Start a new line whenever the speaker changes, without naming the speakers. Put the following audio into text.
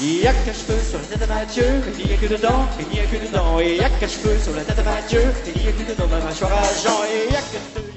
Il y a qu'un cheveu sur la tête de Mathieu, il n'y a que dedans, il n'y a que dedans. Il y a qu'un cheveu sur la tête de Mathieu, il n'y a que dedans dans la mâchoire à Jean. Il y a que